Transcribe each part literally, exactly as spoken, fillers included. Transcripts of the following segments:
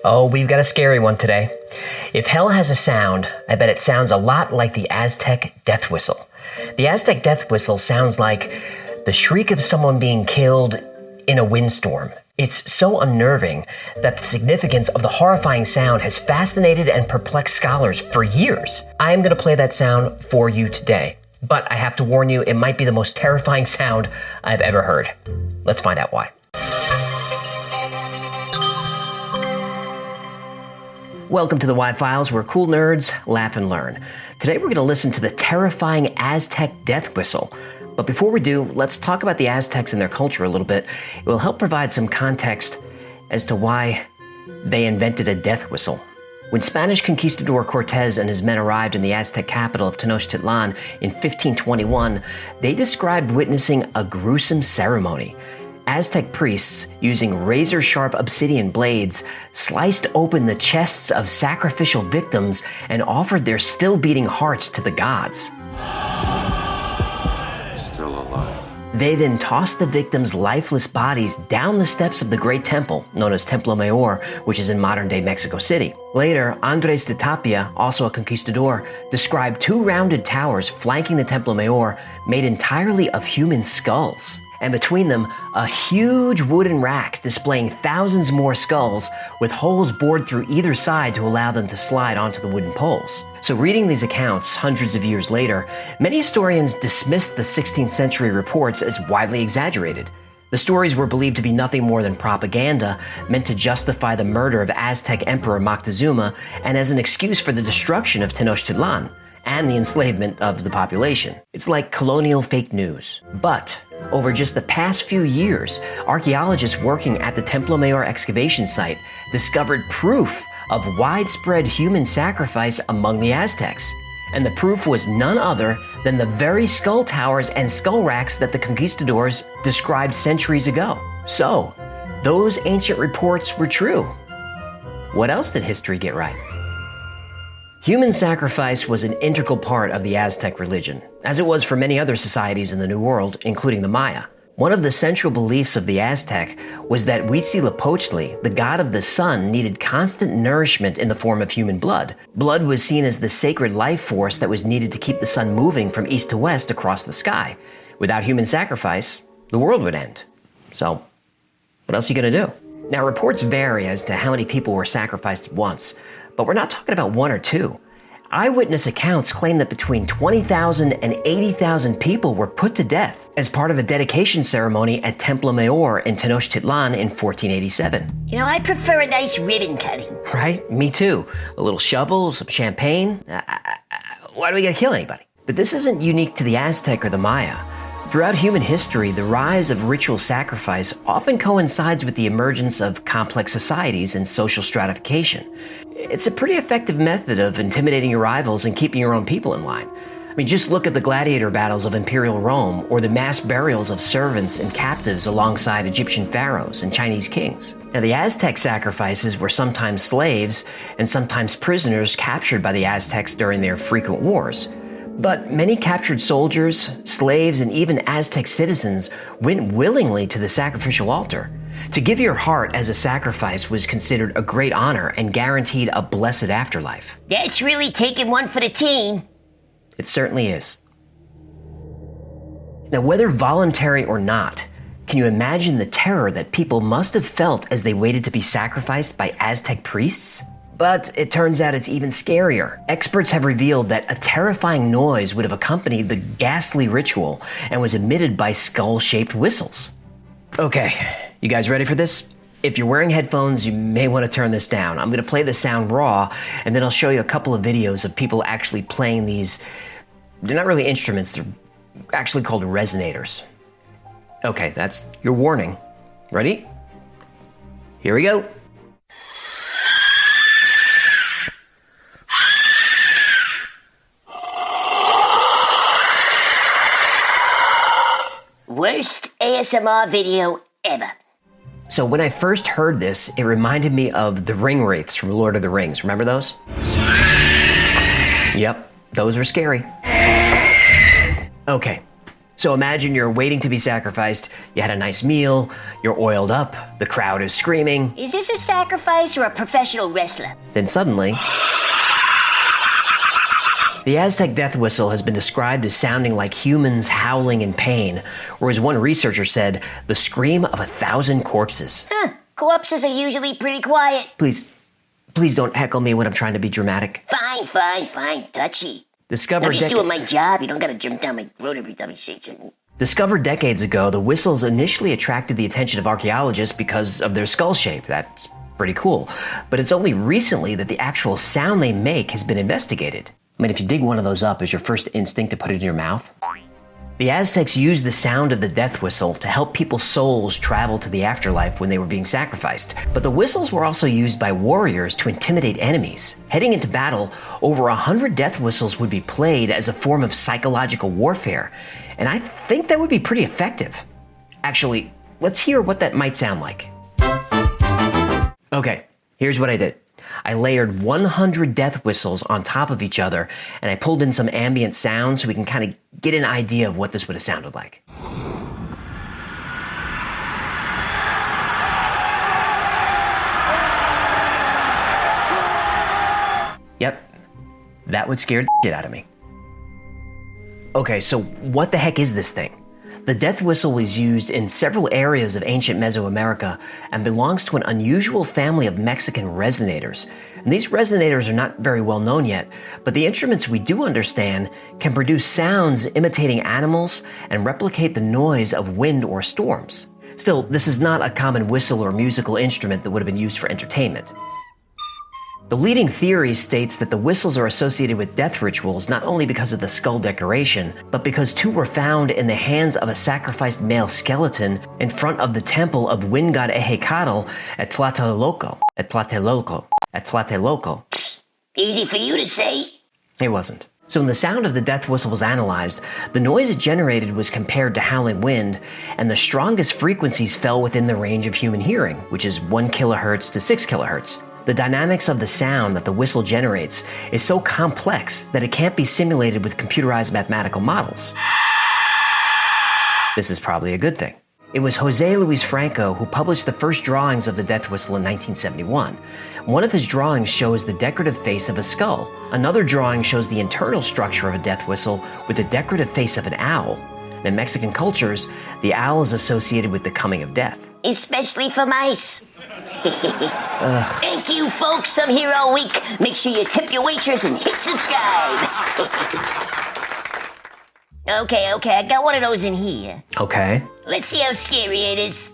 Oh, we've got a scary one today. If hell has a sound, I bet it sounds a lot like the Aztec death whistle. The Aztec death whistle sounds like the shriek of someone being killed in a windstorm. It's so unnerving that the significance of the horrifying sound has fascinated and perplexed scholars for years. I am going to play that sound for you today, but I have to warn you, it might be the most terrifying sound I've ever heard. Let's find out why. Welcome to the Y-Files, where cool nerds laugh and learn. Today we're going to listen to the terrifying Aztec death whistle. But before we do, let's talk about the Aztecs and their culture a little bit. It will help provide some context as to why they invented a death whistle. When Spanish conquistador Cortez and his men arrived in the Aztec capital of Tenochtitlan in fifteen twenty-one, they described witnessing a gruesome ceremony. Aztec priests, using razor-sharp obsidian blades, sliced open the chests of sacrificial victims and offered their still-beating hearts to the gods. They then tossed the victims' lifeless bodies down the steps of the Great Temple, known as Templo Mayor, which is in modern-day Mexico City. Later, Andres de Tapia, also a conquistador, described two rounded towers flanking the Templo Mayor made entirely of human skulls, and between them, a huge wooden rack displaying thousands more skulls with holes bored through either side to allow them to slide onto the wooden poles. So reading these accounts hundreds of years later, many historians dismissed the sixteenth century reports as widely exaggerated. The stories were believed to be nothing more than propaganda meant to justify the murder of Aztec Emperor Moctezuma and as an excuse for the destruction of Tenochtitlan and the enslavement of the population. It's like colonial fake news. But over just the past few years, archaeologists working at the Templo Mayor excavation site discovered proof of widespread human sacrifice among the Aztecs. And the proof was none other than the very skull towers and skull racks that the conquistadors described centuries ago. So, those ancient reports were true. What else did history get right? Human sacrifice was an integral part of the Aztec religion, as it was for many other societies in the New World, including the Maya. One of the central beliefs of the Aztec was that Huitzilopochtli, the god of the sun, needed constant nourishment in the form of human blood. Blood was seen as the sacred life force that was needed to keep the sun moving from east to west across the sky. Without human sacrifice, the world would end. So, what else are you going to do? Now, reports vary as to how many people were sacrificed at once, but we're not talking about one or two. Eyewitness accounts claim that between twenty thousand and eighty thousand people were put to death as part of a dedication ceremony at Templo Mayor in Tenochtitlan in fourteen eighty-seven. You know, I prefer a nice ribbon cutting. Right? Me too. A little shovel, some champagne. Uh, uh, why do we gotta kill anybody? But this isn't unique to the Aztec or the Maya. Throughout human history, the rise of ritual sacrifice often coincides with the emergence of complex societies and social stratification. It's a pretty effective method of intimidating your rivals and keeping your own people in line. I mean, just look at the gladiator battles of imperial Rome or the mass burials of servants and captives alongside Egyptian pharaohs and Chinese kings. Now, the Aztec sacrifices were sometimes slaves and sometimes prisoners captured by the Aztecs during their frequent wars. But many captured soldiers, slaves, and even Aztec citizens went willingly to the sacrificial altar. To give your heart as a sacrifice was considered a great honor and guaranteed a blessed afterlife. That's really taking one for the team. It certainly is. Now, whether voluntary or not, can you imagine the terror that people must have felt as they waited to be sacrificed by Aztec priests? But it turns out it's even scarier. Experts have revealed that a terrifying noise would have accompanied the ghastly ritual and was emitted by skull-shaped whistles. Okay, you guys ready for this? If you're wearing headphones, you may want to turn this down. I'm going to play the sound raw, and then I'll show you a couple of videos of people actually playing these. They're not really instruments, they're actually called resonators. Okay, that's your warning. Ready? Here we go. Worst A S M R video ever. So when I first heard this, it reminded me of the ring wraiths from Lord of the Rings. Remember those? Yep, those were scary. Okay, So imagine you're waiting to be sacrificed, you had a nice meal, you're oiled up, the crowd is screaming. Is this a sacrifice or a professional wrestler? Then suddenly, the Aztec death whistle has been described as sounding like humans howling in pain, or as one researcher said, the scream of a thousand corpses. Huh. Corpses are usually pretty quiet. Please, please don't heckle me when I'm trying to be dramatic. Fine, fine, fine. Touchy. Discovered I'm just dec- doing my job. You don't gotta jump down my throat every time I say something. Discovered decades ago, the whistles initially attracted the attention of archaeologists because of their skull shape. That's pretty cool. But it's only recently that the actual sound they make has been investigated. I mean, if you dig one of those up, is your first instinct to put it in your mouth? The Aztecs used the sound of the death whistle to help people's souls travel to the afterlife when they were being sacrificed. But the whistles were also used by warriors to intimidate enemies. Heading into battle, over a hundred death whistles would be played as a form of psychological warfare. And I think that would be pretty effective. Actually, let's hear what that might sound like. Okay, here's what I did. I layered one hundred death whistles on top of each other, and I pulled in some ambient sounds so we can kind of get an idea of what this would have sounded like. Yep, that would scare the shit out of me. Okay, so what the heck is this thing? The death whistle was used in several areas of ancient Mesoamerica and belongs to an unusual family of Mexican resonators. And these resonators are not very well known yet, but the instruments we do understand can produce sounds imitating animals and replicate the noise of wind or storms. Still, this is not a common whistle or musical instrument that would have been used for entertainment. The leading theory states that the whistles are associated with death rituals not only because of the skull decoration, but because two were found in the hands of a sacrificed male skeleton in front of the temple of wind god Ehecatl at Tlatelolco. At Tlatelolco. At Tlatelolco. Easy for you to say. It wasn't. So when the sound of the death whistle was analyzed, the noise it generated was compared to howling wind, and the strongest frequencies fell within the range of human hearing, which is one kilohertz to six kilohertz. The dynamics of the sound that the whistle generates is so complex that it can't be simulated with computerized mathematical models. This is probably a good thing. It was Jose Luis Franco who published the first drawings of the death whistle in nineteen seventy-one. One of his drawings shows the decorative face of a skull. Another drawing shows the internal structure of a death whistle with the decorative face of an owl. And in Mexican cultures, the owl is associated with the coming of death. Especially for mice. Thank you, folks. I'm here all week. Make sure you tip your waitress and hit subscribe. okay, okay, I got one of those in here. Okay. Let's see how scary it is.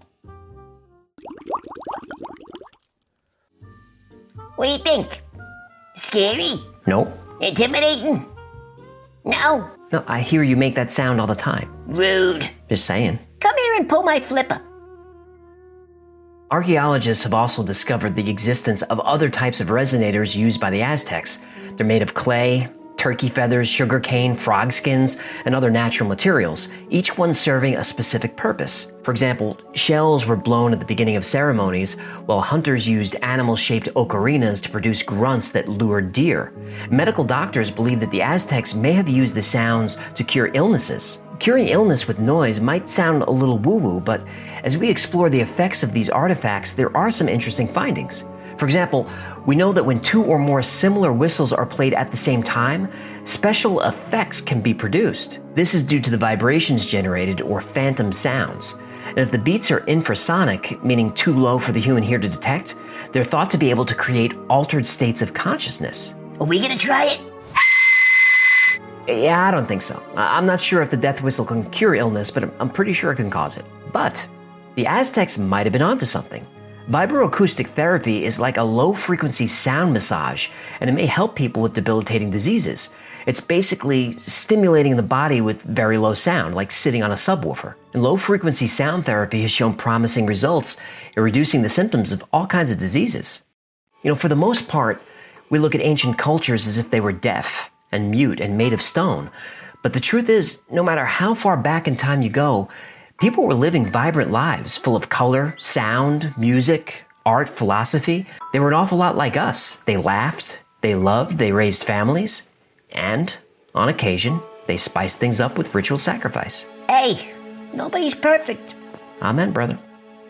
What do you think? Scary? Nope. Intimidating? No? No, I hear you make that sound all the time. Rude. Just saying. Come here and pull my flipper. Archaeologists have also discovered the existence of other types of resonators used by the Aztecs. They're made of clay, turkey feathers, sugarcane, frog skins, and other natural materials, each one serving a specific purpose. For example, shells were blown at the beginning of ceremonies, while hunters used animal-shaped ocarinas to produce grunts that lured deer. Medical doctors believe that the Aztecs may have used the sounds to cure illnesses. Curing illness with noise might sound a little woo-woo, but as we explore the effects of these artifacts, there are some interesting findings. For example, we know that when two or more similar whistles are played at the same time, special effects can be produced. This is due to the vibrations generated, or phantom sounds. And if the beats are infrasonic, meaning too low for the human ear to detect, they're thought to be able to create altered states of consciousness. Are we gonna try it? Yeah, I don't think so. I'm not sure if the death whistle can cure illness, but I'm pretty sure it can cause it. But the Aztecs might have been onto something. Vibroacoustic therapy is like a low-frequency sound massage, and it may help people with debilitating diseases. It's basically stimulating the body with very low sound, like sitting on a subwoofer. And low-frequency sound therapy has shown promising results in reducing the symptoms of all kinds of diseases. You know, for the most part, we look at ancient cultures as if they were deaf and mute and made of stone. But the truth is, no matter how far back in time you go, people were living vibrant lives full of color, sound, music, art, philosophy. They were an awful lot like us. They laughed, they loved, they raised families, and, on occasion, they spice things up with ritual sacrifice. Hey, nobody's perfect. Amen, brother.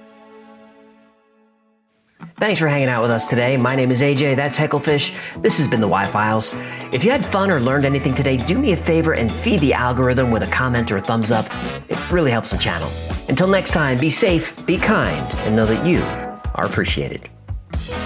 Thanks for hanging out with us today. My name is A J, that's Hecklefish. This has been the Y-Files. If you had fun or learned anything today, do me a favor and feed the algorithm with a comment or a thumbs up. It really helps the channel. Until next time, be safe, be kind, and know that you are appreciated.